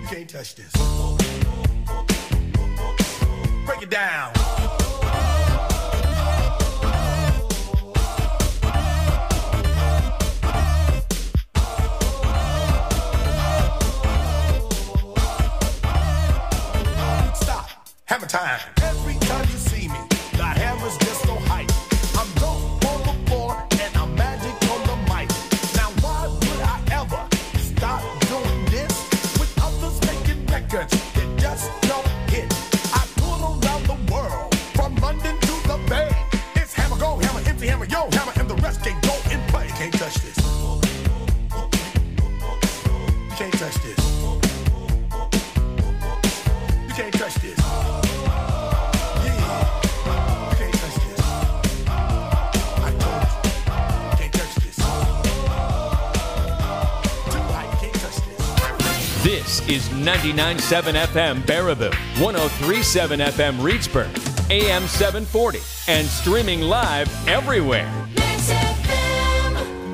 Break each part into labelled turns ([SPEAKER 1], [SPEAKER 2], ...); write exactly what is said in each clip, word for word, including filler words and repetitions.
[SPEAKER 1] can't touch this. Break it down. Stop. Hammer time. Every time you see me, the hammer's just so hype. I'm dope on the floor and I'm magic on the mic. Now why would I ever stop doing this with others making records that just don't hit? I tour around the world from London to the Bay. It's hammer go, hammer empty, hammer yo, hammer, and the rest can go and play. You can't touch this. You can't touch this. You can't touch this.
[SPEAKER 2] This is ninety-nine point seven F M Baraboo, one oh three point seven F M Reedsburg, A M seven forty, and streaming live everywhere.
[SPEAKER 3] Max F M.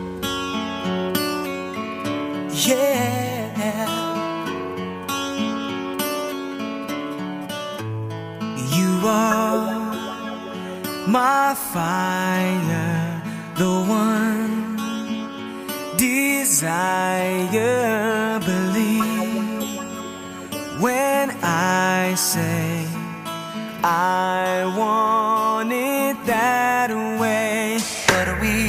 [SPEAKER 4] Yeah. You are my fire, the one desire, believe when I say I want it that way. But we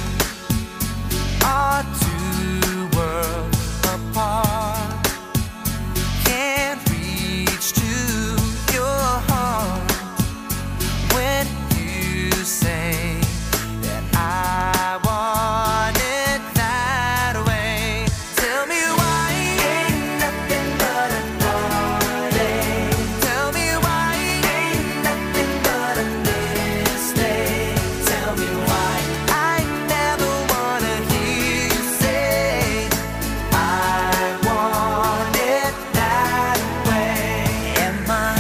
[SPEAKER 4] are two worlds apart, can't reach to your heart when you say that I want it that way. Tell me why ain't nothing but a heartache. Tell me why ain't nothing but a mistake. Tell me why I never wanna hear you say I want it that way. Am I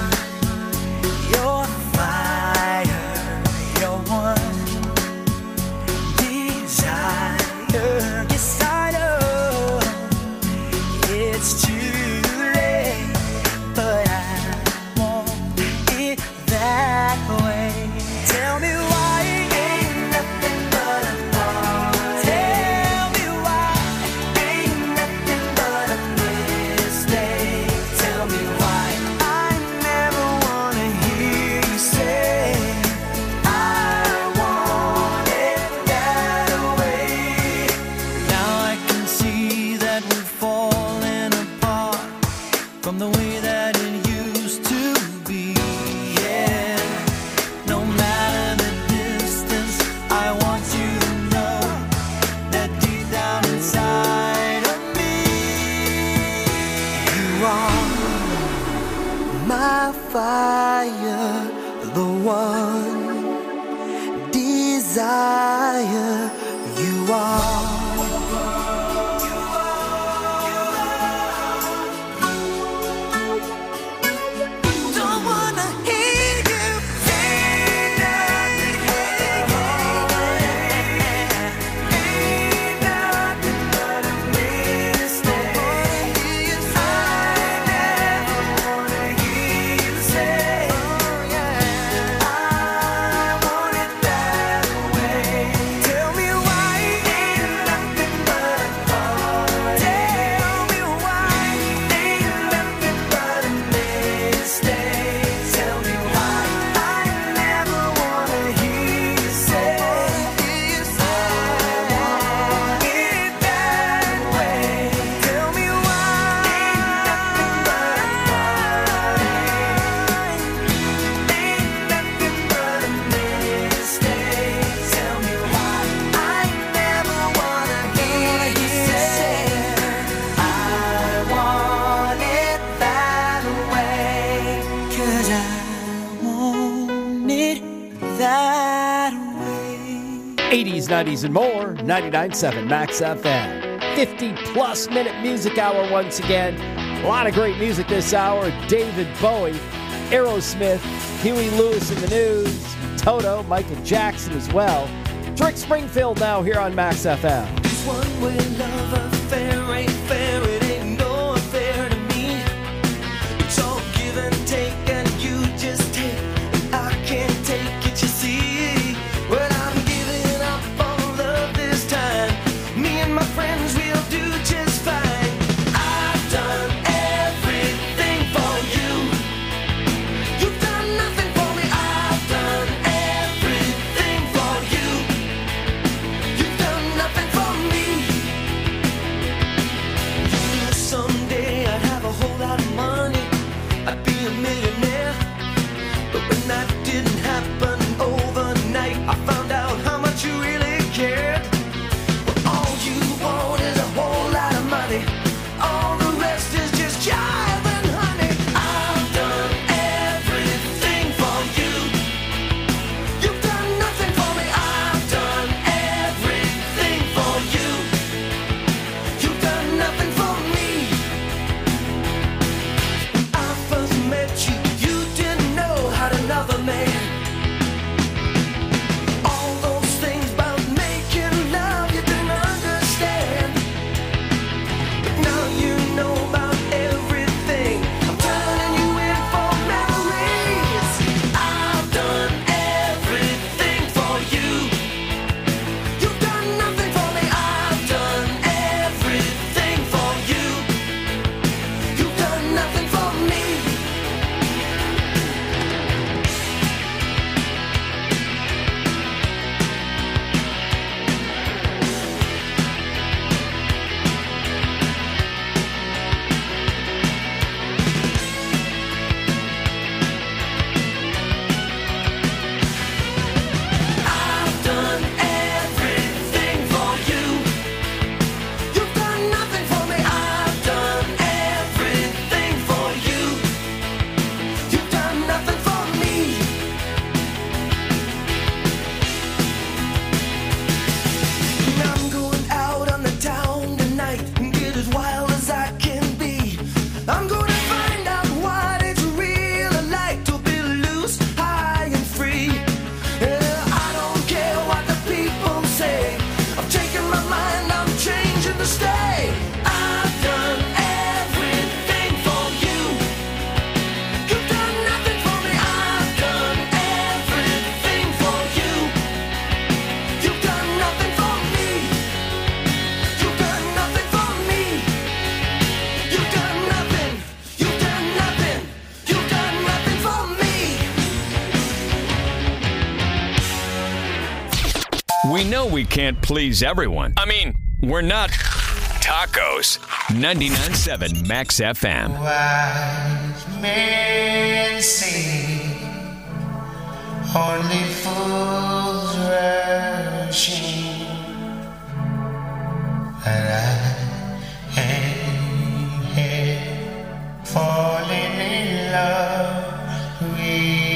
[SPEAKER 4] your fire, your one desire? Yes, I know it's too late, but I want it that way. Tell me why ain't nothing but a heartache. Tell me why ain't nothing but a mistake. Tell me why I never wanna hear you say I want it that way. Now I can see that we're falling apart from the way that it used to be. Yeah, no matter the distance, I want you to know that deep down inside of me, you are my fire, the one desire. You are. Don't wanna hear you say nothing. Ain't nothing but a mistake. I never wanna hear you say I want it that way. Tell me why ain't nothing but a heartache. Tell me why ain't nothing but a mistake. Tell me why I never wanna hear you say I want it that way. Tell me why ain't nothing but a heartache. Ain't nothing but a mistake. Tell me why I never wanna hear you say I want it that way. 'Cause I want it that way.
[SPEAKER 5] eighties, nineties, and more. ninety-nine point seven Max F M. fifty-plus minute music hour once again. A lot of great music this hour. David Bowie, Aerosmith, Huey Lewis in the News, Toto, Michael Jackson as well. Rick Springfield now here on Max F M.
[SPEAKER 4] This one-way love affair ain't fair. It ain't no affair to me.
[SPEAKER 2] we can't please everyone. I mean, we're not tacos. ninety-nine point seven Max F M.
[SPEAKER 6] Wise men say only fools rushing, and I ain't here falling in love with you.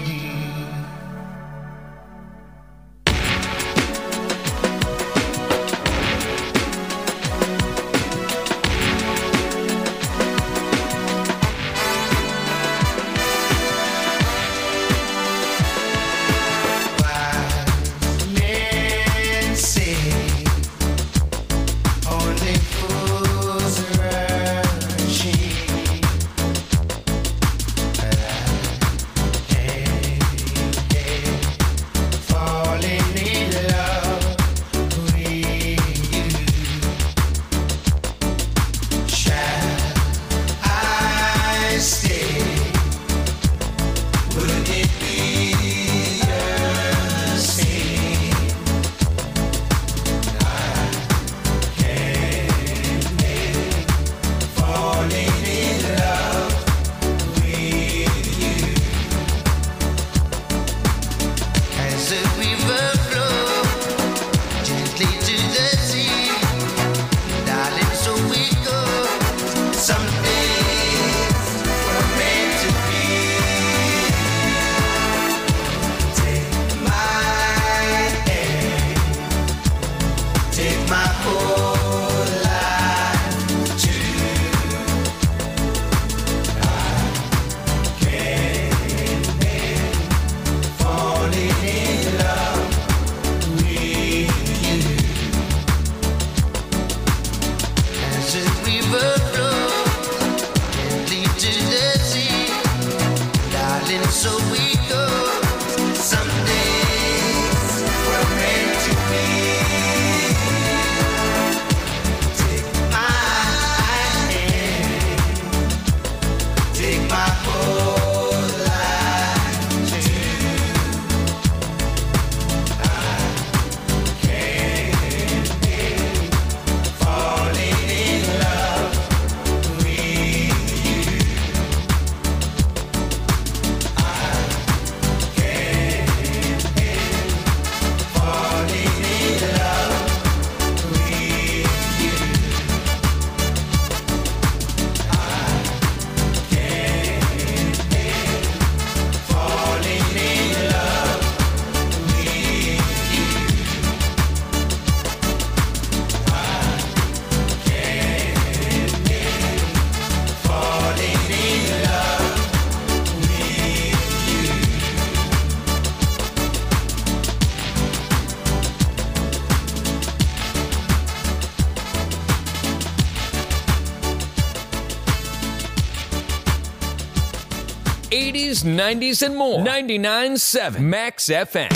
[SPEAKER 2] eighties, nineties, and more. ninety-nine point seven Max F M.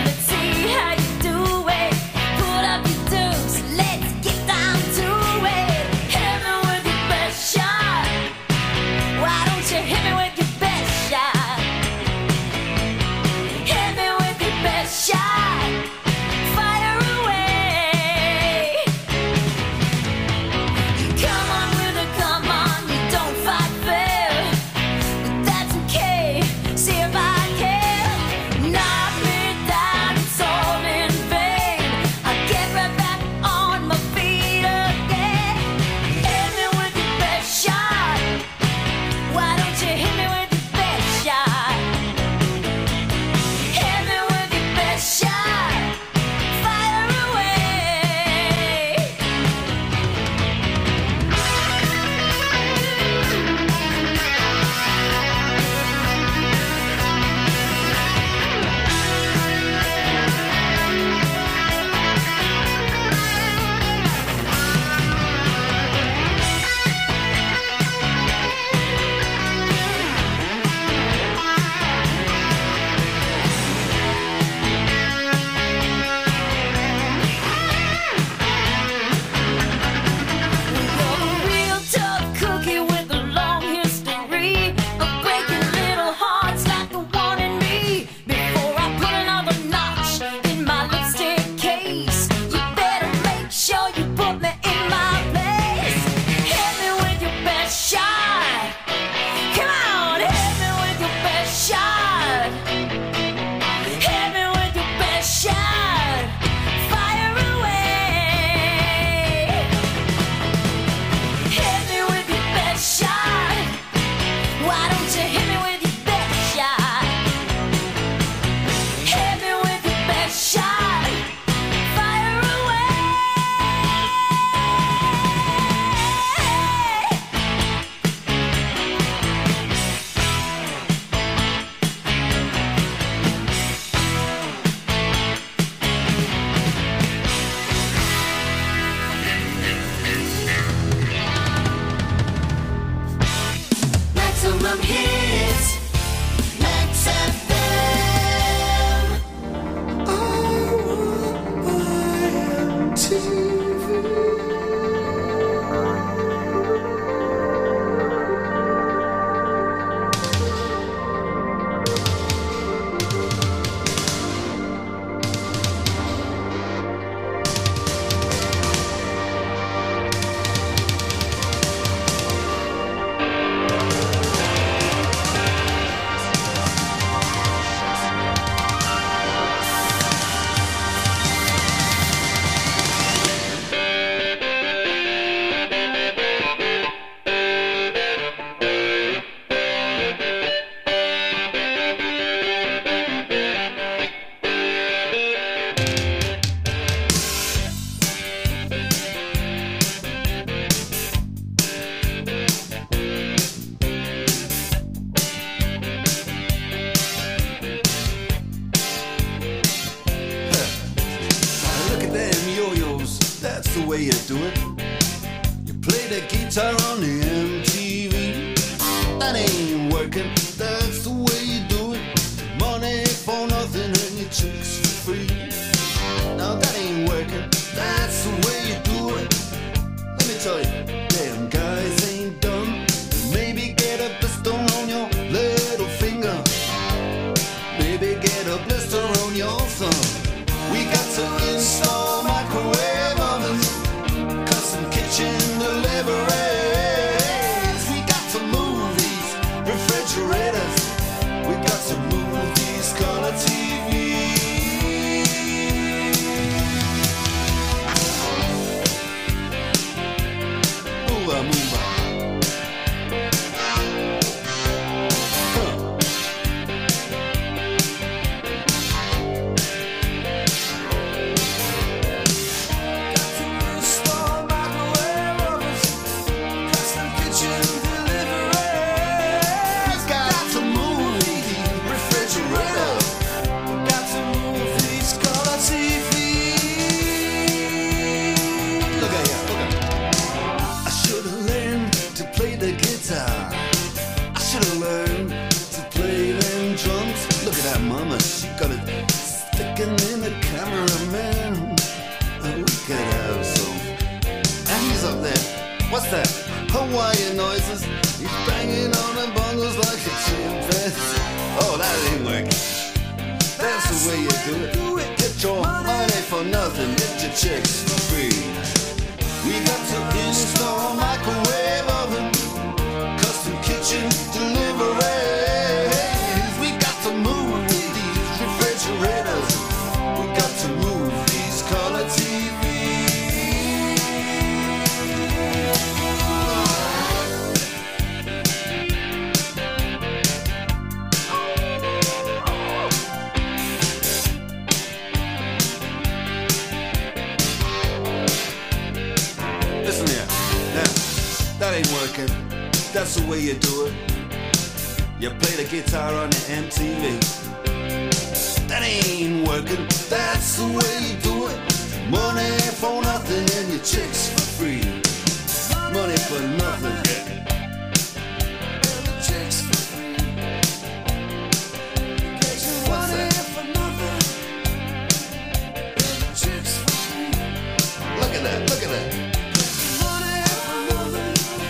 [SPEAKER 3] Let's get down to it.
[SPEAKER 7] way you do it. You play the guitar on the M T V. That ain't working, that's the way you do it. Money for nothing and your chicks for free. Now that ain't working, that's the way you do it. Let me tell you, damn guys ain't dumb. Maybe get a blister on your little finger. Maybe get a blister on your thumb. We got to install microwave ovens, custom kitchen deliveries. We got to move these refrigerators. We got to move these color T Vs. Move on, move on. Mama, she got it sticking in the cameraman. Oh, we could have some. And he's up there. What's that? Hawaiian noises. He's banging on the bongos like a chimpanzee. Oh, that ain't working. That's the way you do it. Get your money for nothing. Get your chicks for free. We got to install microwave oven, custom kitchen delivery. We got to move refrigerators. We got to move these color T Listen here, now, that ain't working. That's the way you do it. You play the guitar on the M T V. That ain't working, that's the way you do it. Money for nothing and your chicks for free. Money for nothing, yeah. And the chicks for free. What's that? For nothing. And the chicks for free. Look at that, look at that. Money for nothing.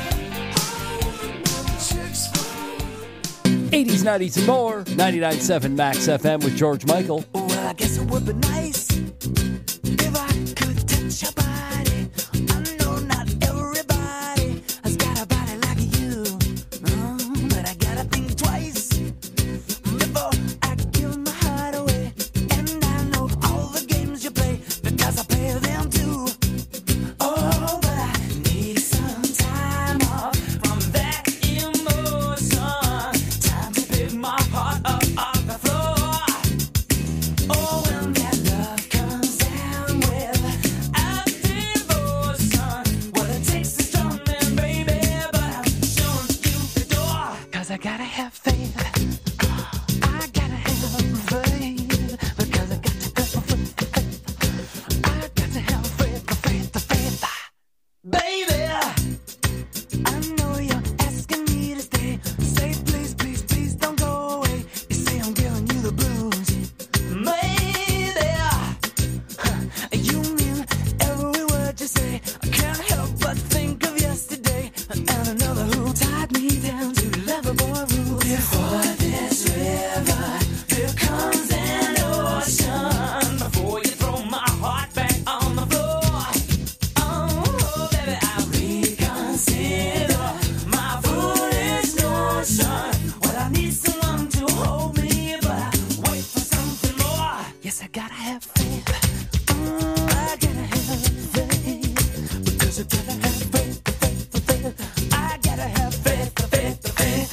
[SPEAKER 7] The chicks for free.
[SPEAKER 5] eighties, nineties, and more. ninety-nine point seven Max F M with George Michael.
[SPEAKER 4] Well, I guess it would be nice if I could touch your body. I know not everybody has got a body like you, uh, but I gotta think twice before I give my heart away. And I know all the games you play because I play them too. Oh, but I need some time off from that emotion. Time to pick my heart up off the floor. Oh, when that love comes down with a devotion, well, it takes a strong man, baby, but I'm showing you the door. Cause I gotta have faith. I gotta have faith. Because I got to have faith. I got to have faith, faith, faith. Baby, I know you're asking me to stay. Say please, please, please don't go away. You say I'm giving you the blues. Maybe you mean every word you say. I can't help but think of yesterday and another who tied me down to level boy rules. Before this river, there comes an ocean. Before you throw my heart back on the floor. Oh, baby, I reconsider my foolish notion. Well, I need someone to hold me, but I wait for something more. Yes, I gotta have faith. Mm, I gotta have faith. Because I gotta have faith, faith, faith. I gotta have faith, faith, faith.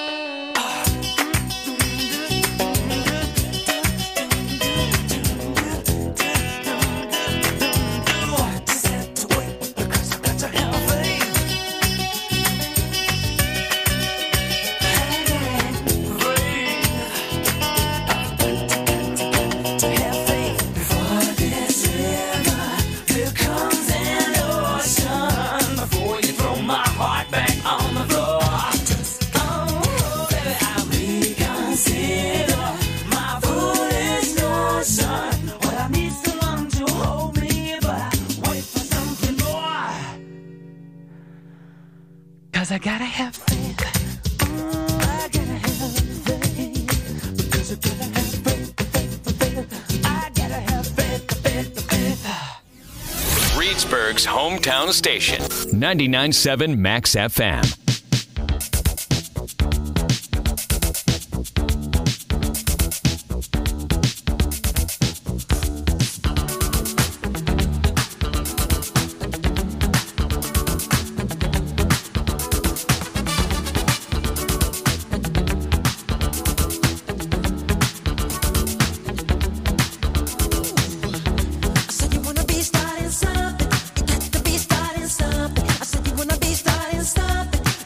[SPEAKER 4] Just have to wait because I got to have faith. To have faith before this river, there comes an Because I gotta have faith. Mm, I gotta have faith. Because I gotta have faith, faith, faith. I gotta have faith, faith, faith.
[SPEAKER 2] Reedsburg's hometown station, ninety-nine point seven Max F M.
[SPEAKER 4] Something. I said you wanna be starting something.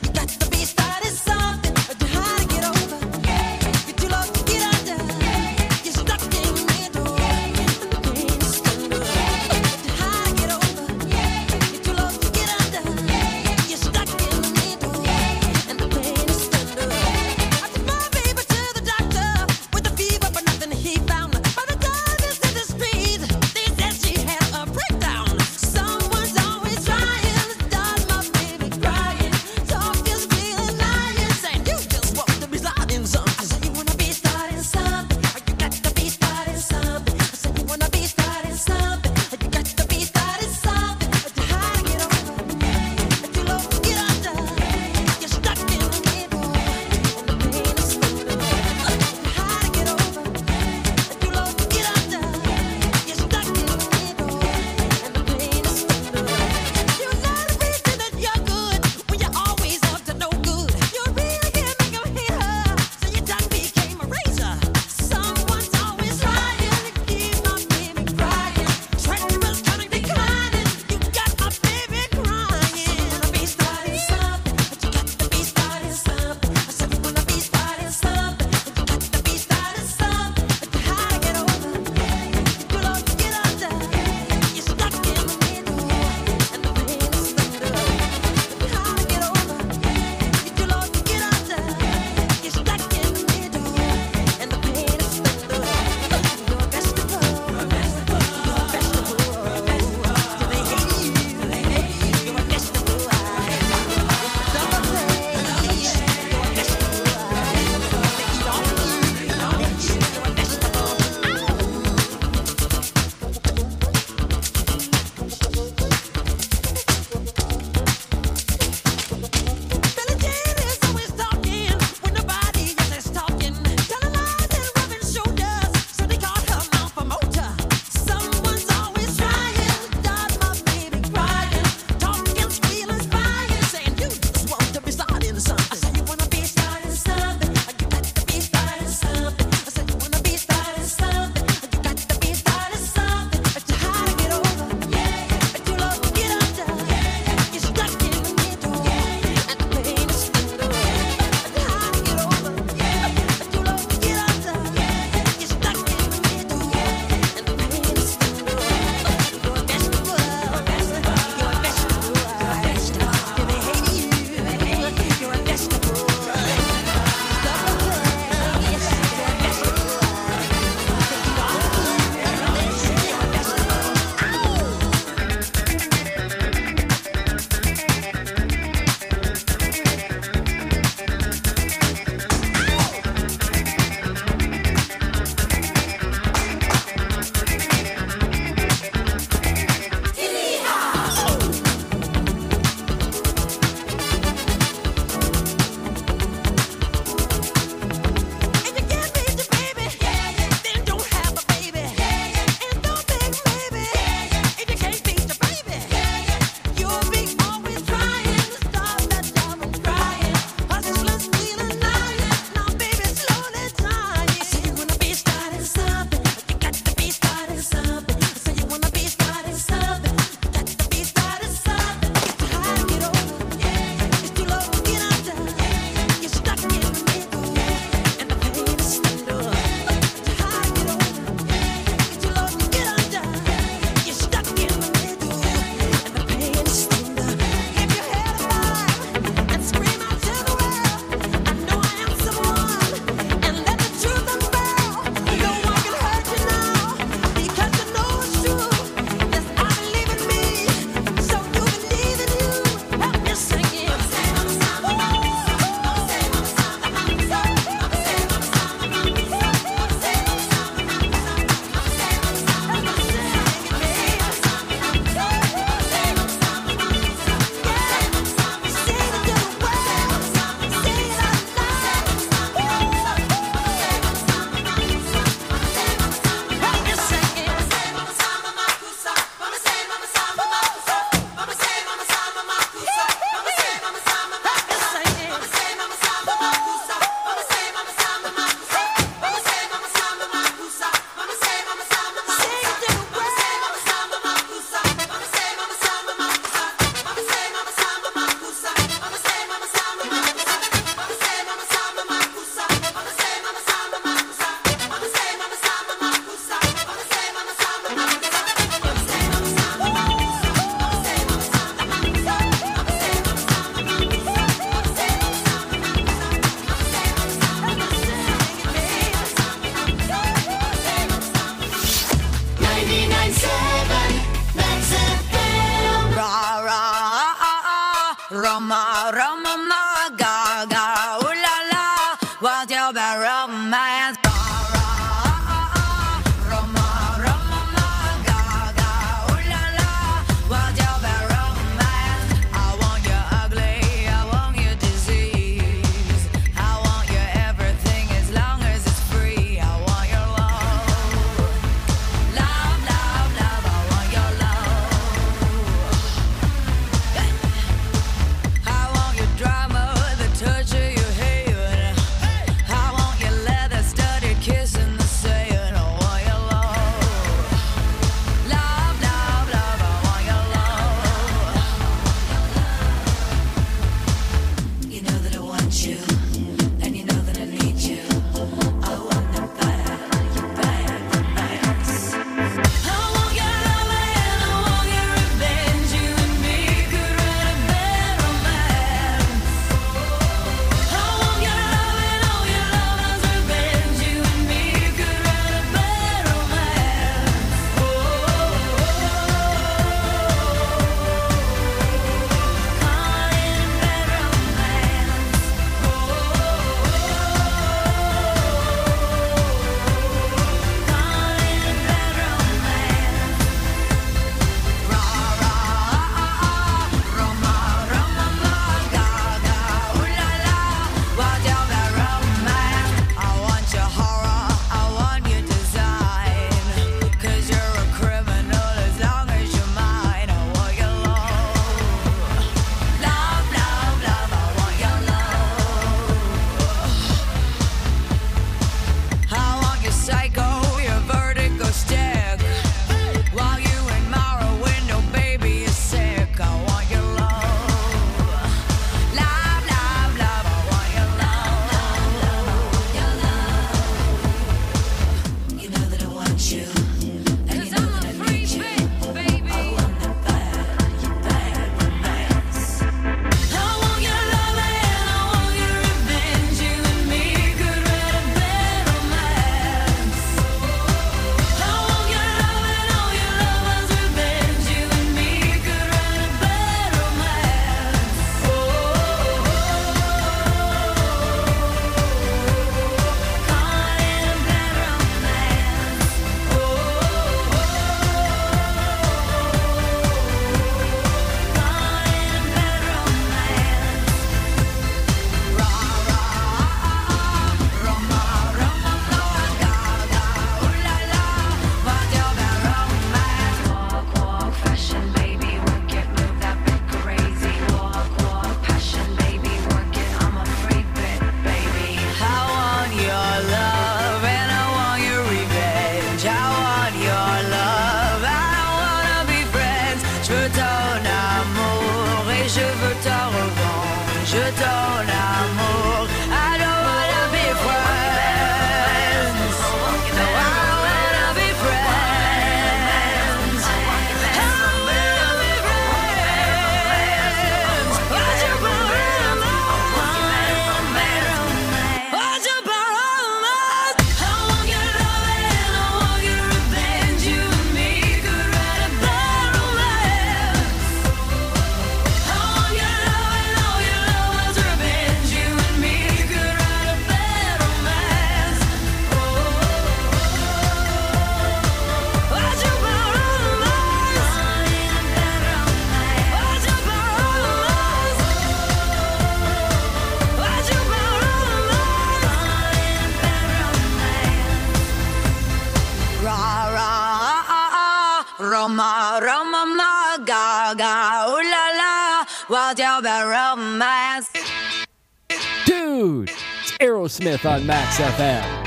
[SPEAKER 3] Roma, Roma, ma, ga, ga, ooh la la, what's your bad romance?
[SPEAKER 5] Dude, it's Aerosmith on Max F M.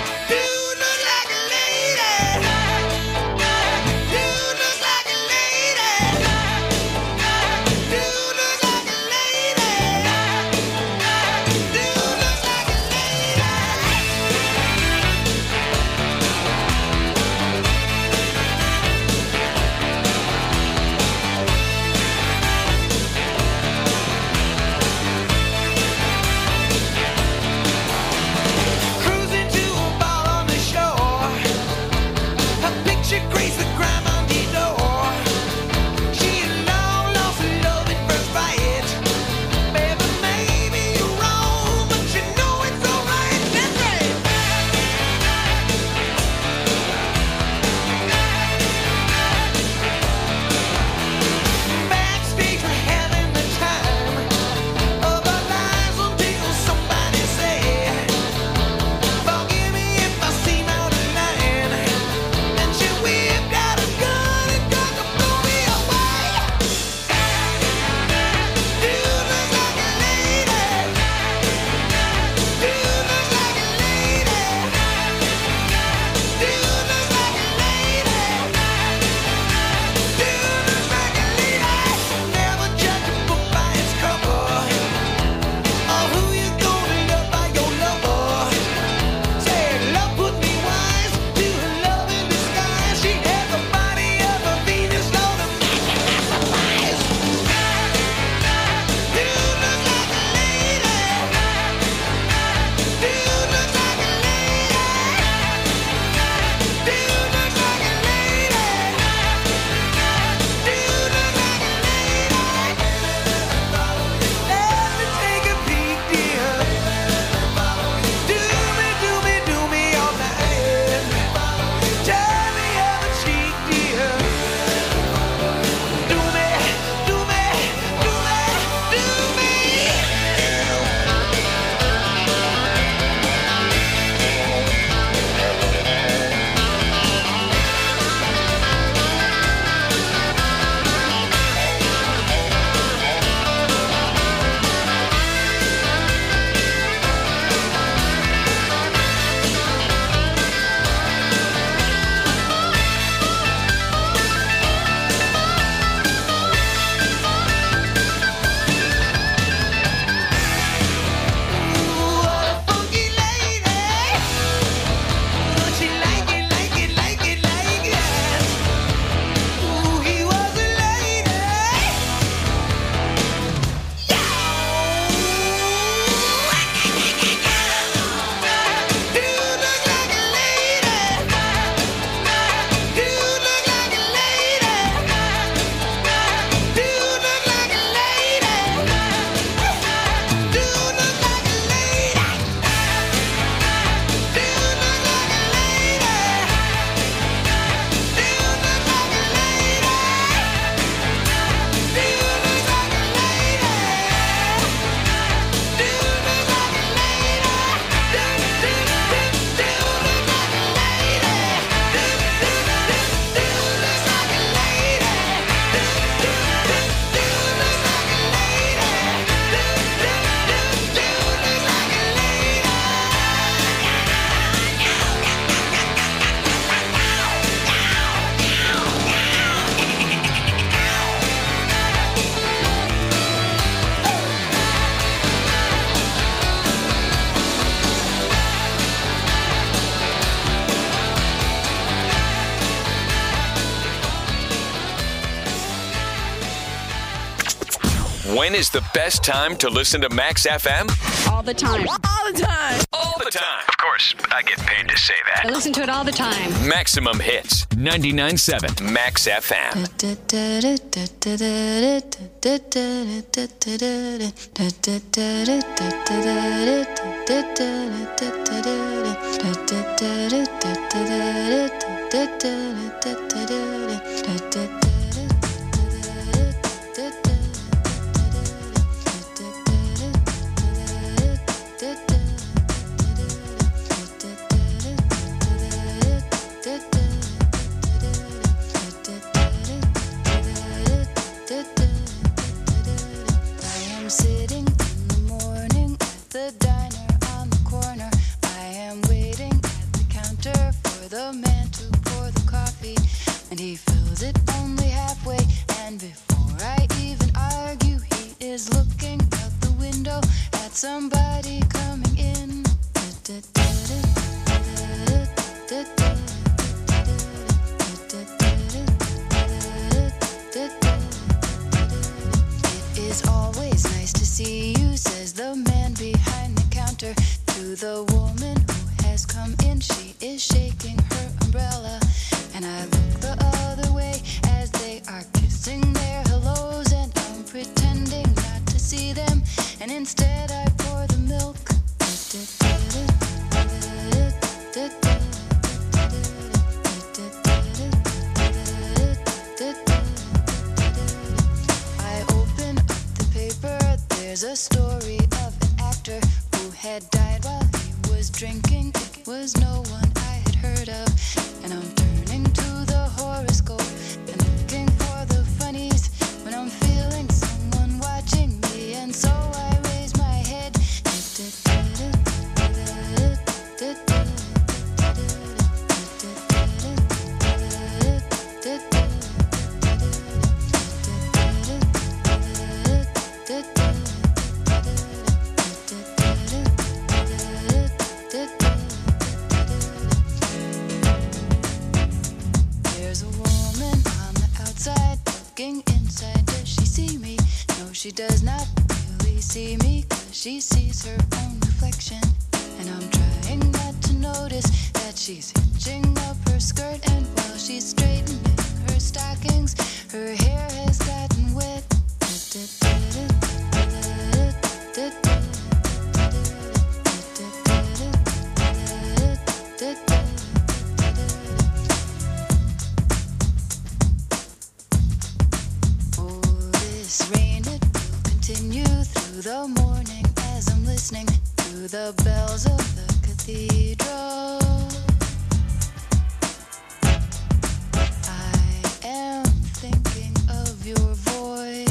[SPEAKER 2] When is the best time to listen to Max F M?
[SPEAKER 8] All the time. All the time.
[SPEAKER 2] All the time.
[SPEAKER 9] Of course, I get paid to say that.
[SPEAKER 8] I listen to it all the time.
[SPEAKER 2] Maximum Hits, ninety-nine point seven Max F M.
[SPEAKER 3] coffee, and he fills it only halfway. And before I even argue, he is looking out the window at somebody coming in. It is always nice to see you, says the man behind the counter to the woman who has come in. She is shaking her umbrella, and I look the other way as they are kissing their hellos, and I'm pretending not to see them, and instead I pour the milk. I open up the paper, there's a story of an actor who had died while he was drinking. It was no one I had heard of, and I'm turning to the horoscope and looking for the funnies when I'm feeling someone watching me, and so I raise my head. There's a woman on the outside looking inside. Does she see me? No, she does not really see me, 'cause she sees her own reflection. And I'm trying not to notice that she's hitching up her skirt, and while she's straightening her stockings, her hair has gotten wet. Oh, this rain, it will continue through the morning as I'm listening to the bells of the cathedral. I am thinking of your voice.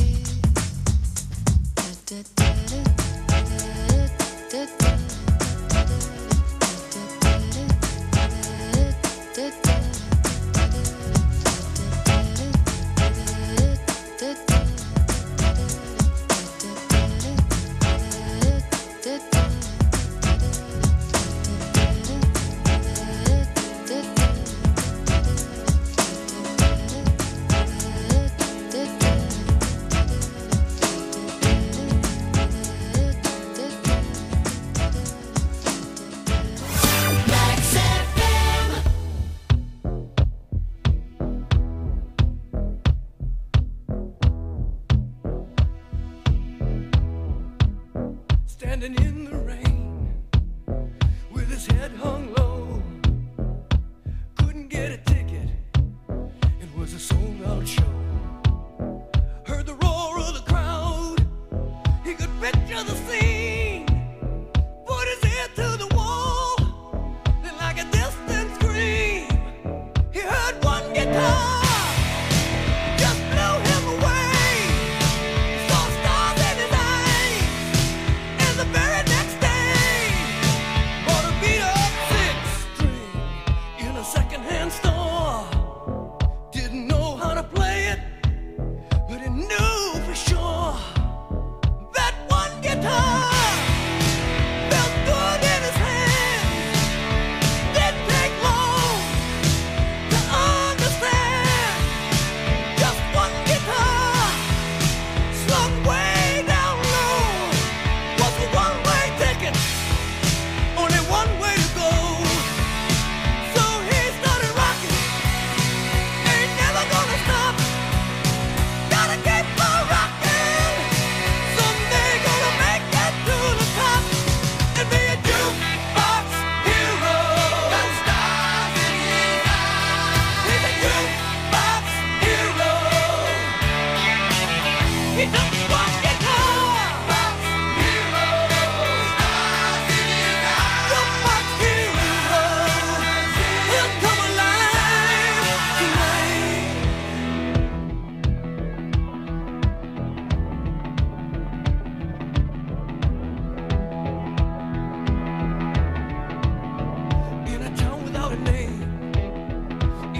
[SPEAKER 10] Standing in the rain with his head hung low, couldn't get a ticket, it was a sold out show. Heard the roar of the crowd, he could picture the scene, put his ear to the wall, then like a distant scream, he heard one guitar. Very next day, bought a beat up six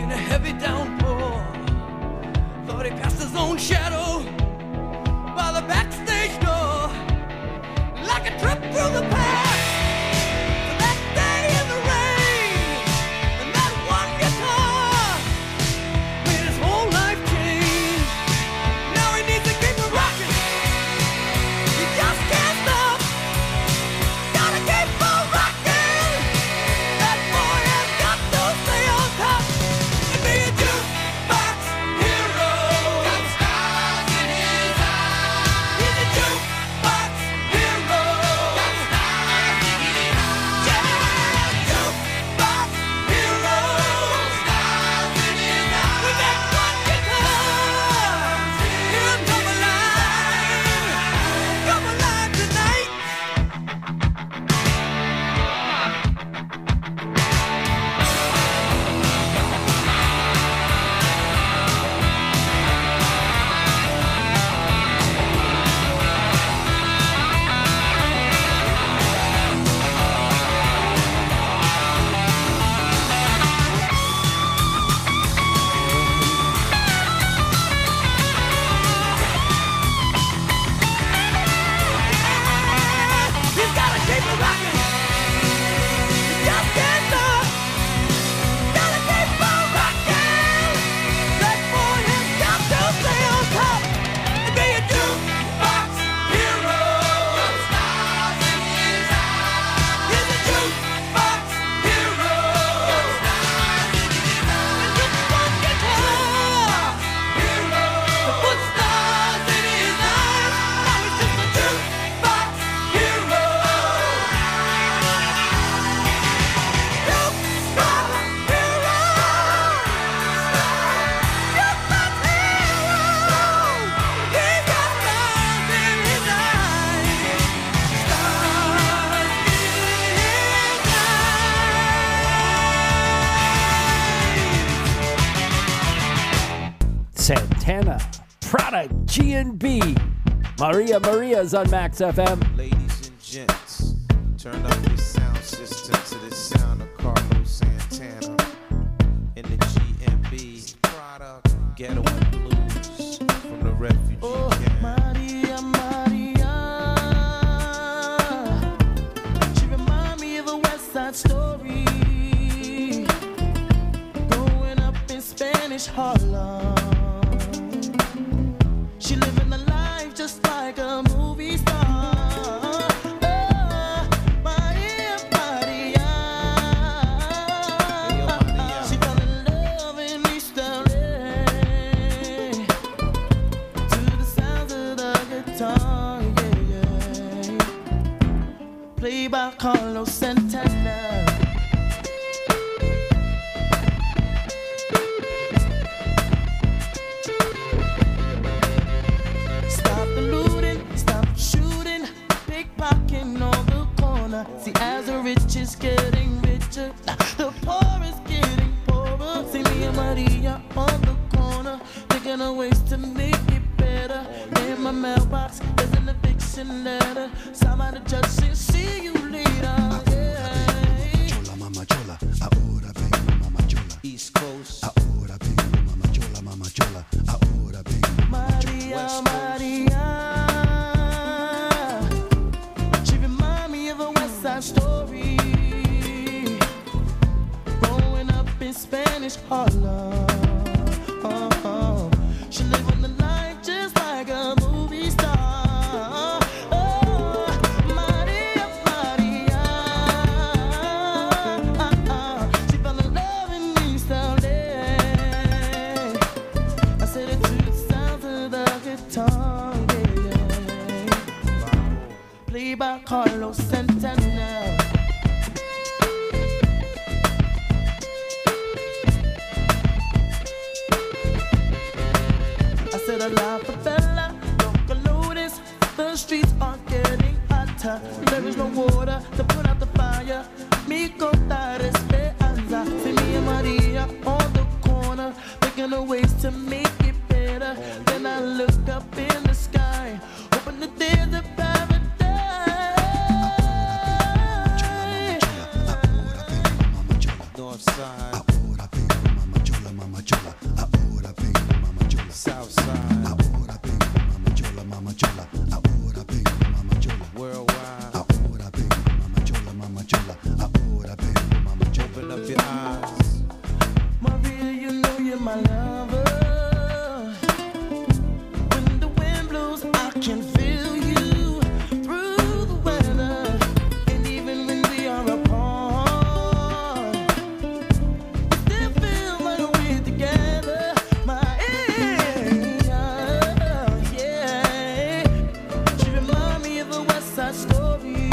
[SPEAKER 10] in a heavy downpour. Thought he passed his own shadow by the backstage door, like a trip through the past. To that day in the rain, and that one guitar made his whole life change. Now he needs to keep it rocking. He just can't stop. Gotta keep on rocking. That boy has got to stay on top and be a jukebox hero. Got stars in his eyes. He's a jukebox hero. Got stars in his eyes. Yeah, jukebox hero. Stars in his eyes. With that one guitar, he'll come alive. Come alive tonight. He's gotta keep it rocking. He just can't stop. Gotta keep on rocking. That boy has got to stay on top and be a jukebox hero. Got stars in his eyes. He's a jukebox hero. Got stars in his eyes. And just one guitar hero to put stars in his eyes. Now he's just a jukebox hero.
[SPEAKER 5] Santana, Prada, G and B. Maria Maria's on Max F M.
[SPEAKER 11] Ladies and gents, turn up your sound system to the sound of Carlos Santana in the G and B product Ghetto and Blues from the refugee
[SPEAKER 4] Oh,
[SPEAKER 11] camp.
[SPEAKER 4] Maria, Maria. She remind me of a West Side Story. Growing up in Spanish Harlem. She living a life just like a movie star. Oh, Maria, Maria. She fell in love in East L A to the sounds of the guitar, yeah, yeah. Played by Carlos Santana. Stop the looting, stop shooting, pickpocketing on the corner. See, as the rich is getting richer, the poor is getting poorer. See me and Maria on the corner, thinking of ways to make it better. In my mailbox, there's an eviction letter. Signed by the judge says, see you later. Yeah.
[SPEAKER 12] Chola, mama chola, ahora vengo, mama chola.
[SPEAKER 11] East Coast.
[SPEAKER 12] Ahora vengo, mama chola, mama chola. Ahora vengo, mama chola.
[SPEAKER 4] Maria, Maria. She remind me of a West Side Story. Growing up in Spanish Harlem. Oh, oh. She living the life just like a movie star. Oh, Maria, Maria. She fell in love in East L A. I said it to the sounds of the guitar, yeah, yeah. Played by Carlos Santana. I said a la favela, local lotus. The streets are getting hotter. There is no water to put out the fire. Mi contar esperanza. See me and Maria on the corner, thinking of ways to make it better. Then I look up in the sky, hoping that there's a paradise.
[SPEAKER 11] North side.
[SPEAKER 12] Ahora vengo, mama chola, mama
[SPEAKER 4] my lover. When the wind blows, I can feel you through the weather. And even when we are apart, still feel like we're together. My angel, yeah. She remind me of a West Side Story.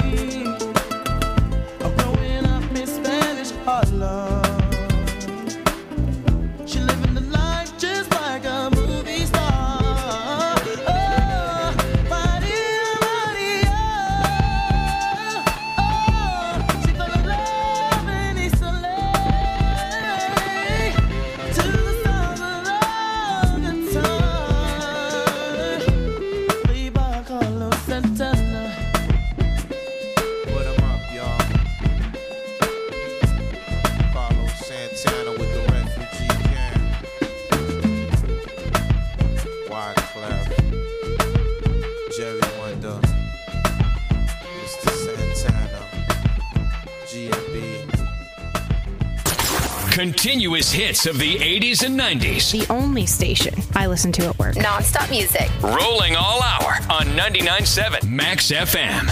[SPEAKER 4] Of growing up in Spanish Harlem. She living the life just like a movie star. Oh, Maria, Maria. Oh, she fell in love in East L A to the sound of the guitar. Played by Carlos Santana.
[SPEAKER 11] Put 'em up, y'all. Carlos Santana with the refugee camp. Wyclef, Jerry Wonder, Mister Santana, G M B.
[SPEAKER 2] Continuous hits of the eighties and nineties.
[SPEAKER 13] The only station I listen to at work.
[SPEAKER 14] Non-stop music.
[SPEAKER 2] Rolling all hour on ninety-nine point seven Max F M.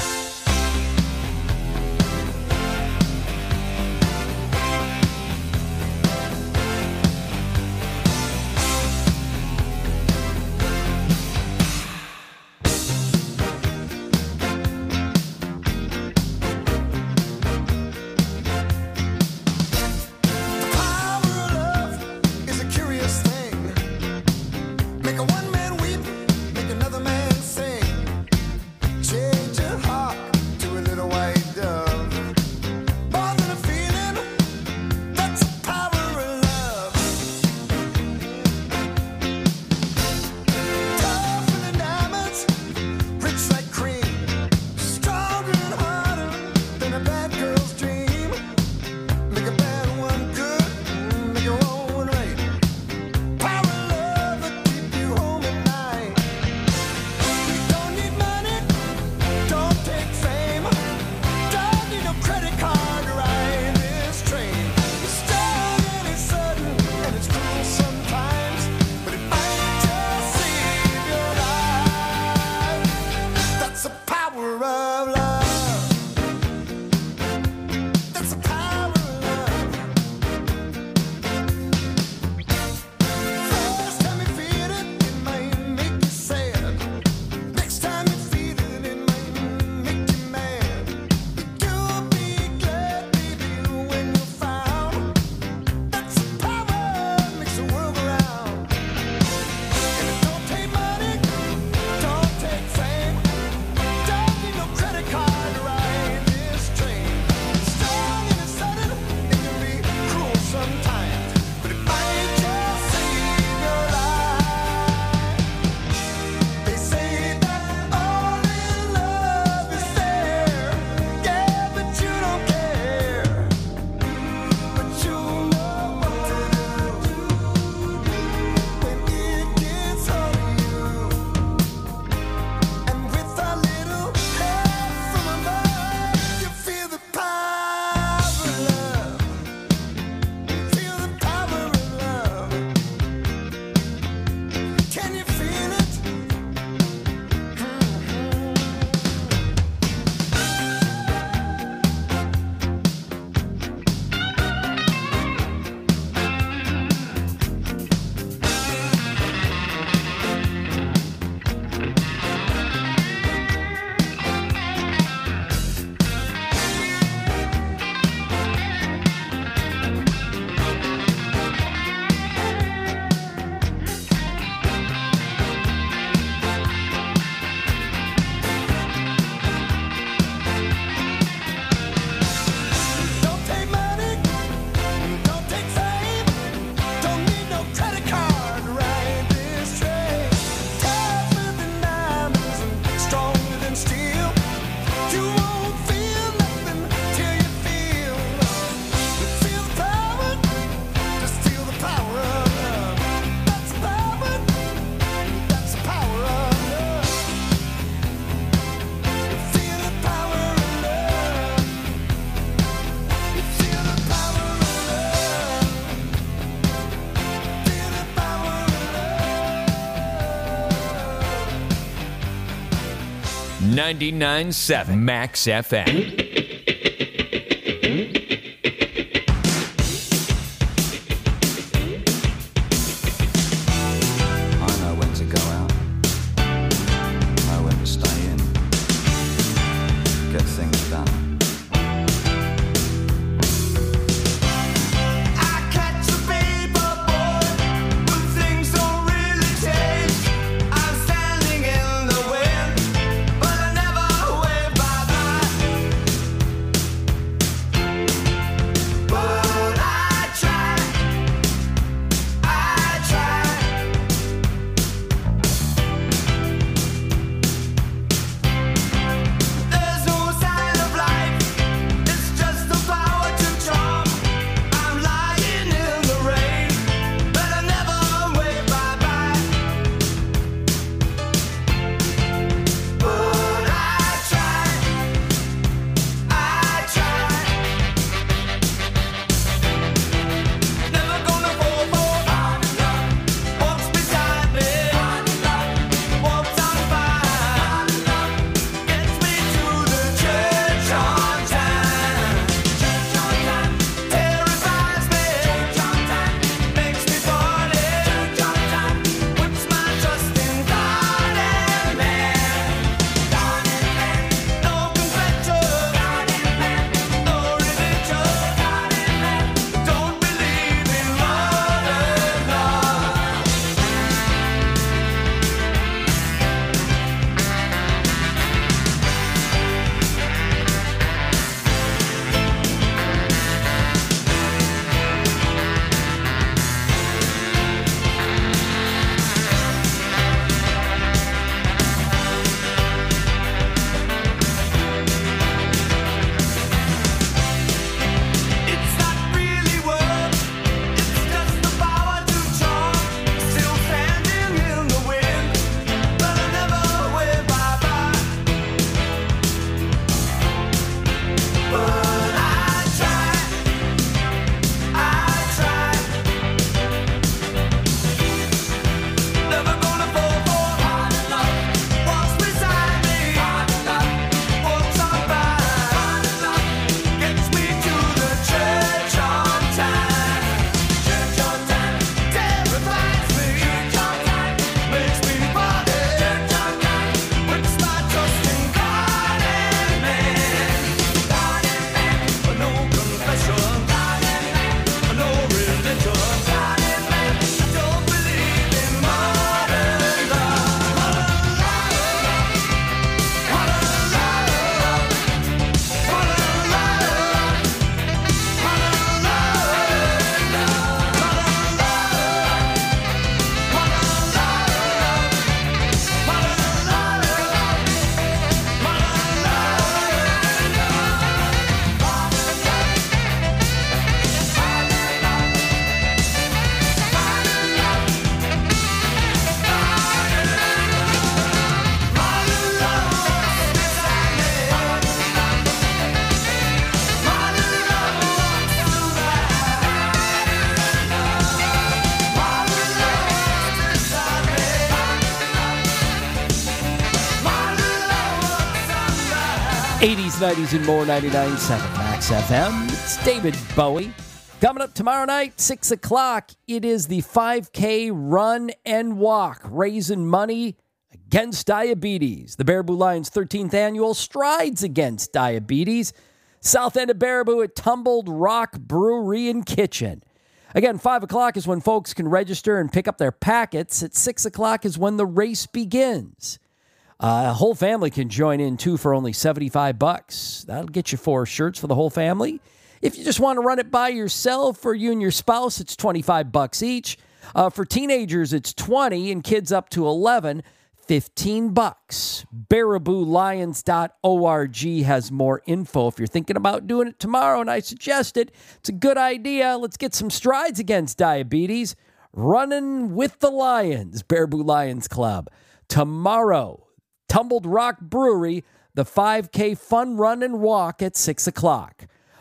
[SPEAKER 1] Power of love is a curious thing. Make a one man weep, make another man sing. Change your heart
[SPEAKER 2] ninety-nine point seven Max F M.
[SPEAKER 5] eighties, nineties, and more, ninety-nine point seven Max F M. It's David Bowie. Coming up tomorrow night, six o'clock, it is the five K Run and Walk, raising money against diabetes. The Baraboo Lions' thirteenth annual Strides Against Diabetes. South end of Baraboo at Tumbled Rock Brewery and Kitchen. Again, five o'clock is when folks can register and pick up their packets. At six o'clock is when the race begins. Uh, a whole family can join in, too, for only seventy-five bucks. That'll get you four shirts for the whole family. If you just want to run it by yourself, for you and your spouse, it's twenty-five bucks each. Uh, for teenagers, it's twenty, and kids up to eleven, fifteen bucks. Baraboo Lions dot org has more info. If you're thinking about doing it tomorrow, and I suggest it, it's a good idea. Let's get some strides against diabetes. Running with the Lions, Baraboo Lions Club. Tomorrow, Tumbled Rock Brewery, the five K Fun Run and Walk at six o'clock.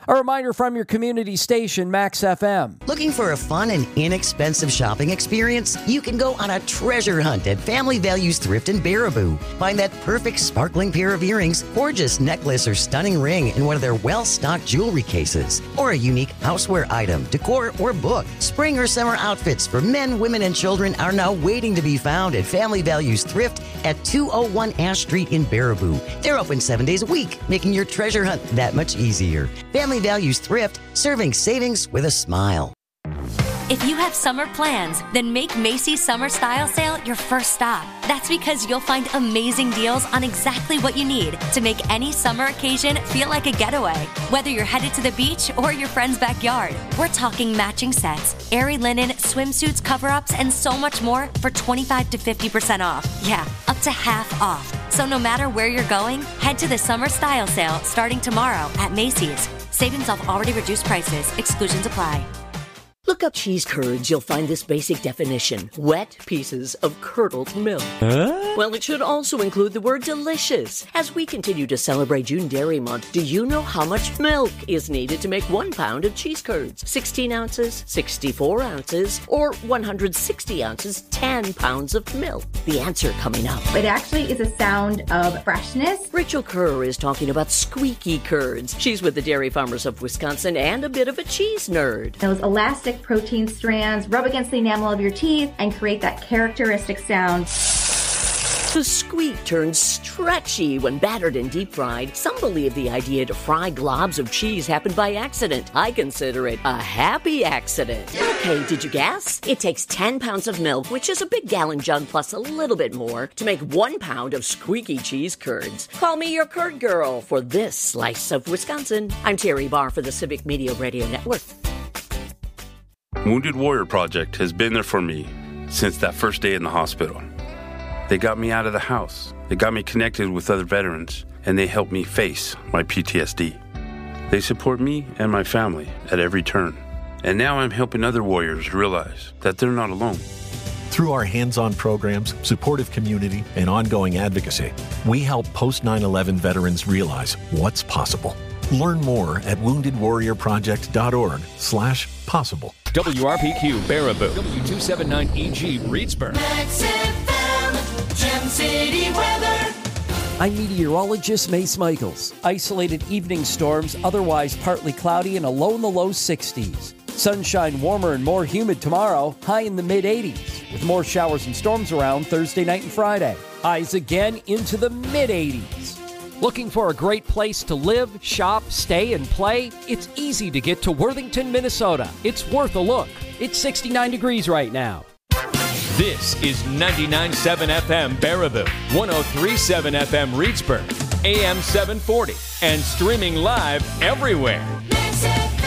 [SPEAKER 5] A reminder from your community station, Max F M.
[SPEAKER 14] Looking for a fun and inexpensive shopping experience? You can go on a treasure hunt at Family Values Thrift in Baraboo. Find that perfect sparkling pair of earrings, gorgeous necklace or stunning ring in one of their well-stocked jewelry cases, or a unique houseware item, decor, or book. Spring or summer outfits for men, women, and children are now waiting to be found at Family Values Thrift at two oh one Ash Street in Baraboo. They're open seven days a week, making your treasure hunt that much easier. Family Values Thrift, serving savings with a smile.
[SPEAKER 15] If you have summer plans, then make Macy's Summer Style Sale your first stop. That's because you'll find amazing deals on exactly what you need to make any summer occasion feel like a getaway. Whether you're headed to the beach or your friend's backyard, we're talking matching sets, airy linen, swimsuits, cover-ups, and so much more for twenty-five to fifty percent off. Yeah, up to half off. So no matter where you're going, head to the Summer Style Sale starting tomorrow at Macy's. Savings off already reduced prices. Exclusions apply.
[SPEAKER 16] Look up cheese curds, you'll find this basic definition. Wet pieces of curdled milk.
[SPEAKER 5] Huh?
[SPEAKER 16] Well, it should also include the word delicious. As we continue to celebrate June Dairy Month, do you know how much milk is needed to make one pound of cheese curds? sixteen ounces, sixty-four ounces, or one hundred sixty ounces, ten pounds of milk? The answer coming up.
[SPEAKER 17] It actually is a sound of freshness.
[SPEAKER 16] Rachel Kerr is talking about squeaky curds. She's with the Dairy Farmers of Wisconsin and a bit of a cheese nerd.
[SPEAKER 17] Those elastic protein strands rub against the enamel of your teeth and create that characteristic sound.
[SPEAKER 16] The squeak turns stretchy when battered and deep fried. Some believe the idea to fry globs of cheese happened by accident. I consider it a happy accident. Okay, did you guess? It takes ten pounds of milk, which is a big gallon jug plus a little bit more, to make one pound of squeaky cheese curds. Call me your curd girl for this slice of Wisconsin. I'm Terry Barr for the Civic Media Radio Network.
[SPEAKER 18] Wounded Warrior Project has been there for me since that first day in the hospital. They got me out of the house. They got me connected with other veterans, and they helped me face my P T S D. They support me and my family at every turn. And now I'm helping other warriors realize that they're not alone.
[SPEAKER 19] Through our hands-on programs, supportive community, and ongoing advocacy, we help post nine eleven veterans realize what's possible. Learn more at wounded warrior project dot org slash possible.
[SPEAKER 2] W R P Q Baraboo, W two seventy-nine E G Reedsburg.
[SPEAKER 4] Max F M, Gem City weather.
[SPEAKER 5] I'm meteorologist Mace Michaels. Isolated evening storms, otherwise partly cloudy and a low in the low sixties. Sunshine warmer and more humid tomorrow, high in the mid eighties, with more showers and storms around Thursday night and Friday. Highs again into the mid eighties. Looking for a great place to live, shop, stay, and play? It's easy to get to Worthington, Minnesota. It's worth a look. It's sixty-nine degrees right now.
[SPEAKER 2] This is ninety-nine point seven F M Baraboo, one oh three point seven F M Reedsburg, A M seven forty, and streaming live everywhere.
[SPEAKER 4] Max F M.